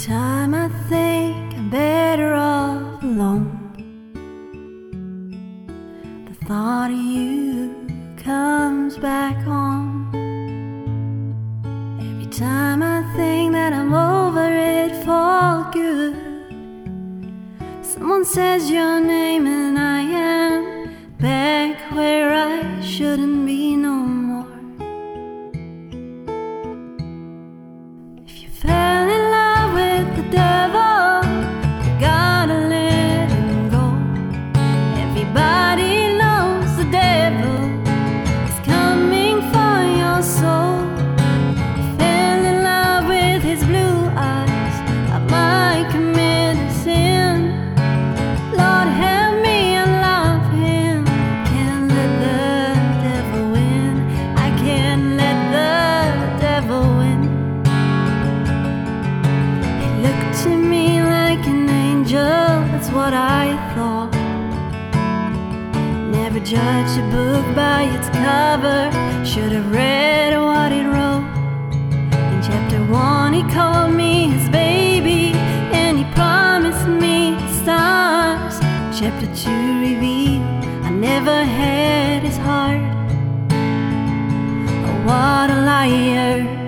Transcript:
time I think I'm better off alone, the thought of you comes back home. Every time I think that I'm over it for good, someone says your name and I am back where I shouldn't be no more. If you fell in love with the devil, you gotta let him go. Everybody knows the devil is coming for your soul. You fell in love with his blue eyes, I might commit a sin. Lord help me, I love him. Can't let the devil win. I can't let the devil win. He looked to me like an angel, that's what I thought. Never judge a book by its cover, should have read what it wrote. In chapter 1 he called me his baby, and he promised me stars. Chapter 2 revealed I never had his heart. Oh, what a liar.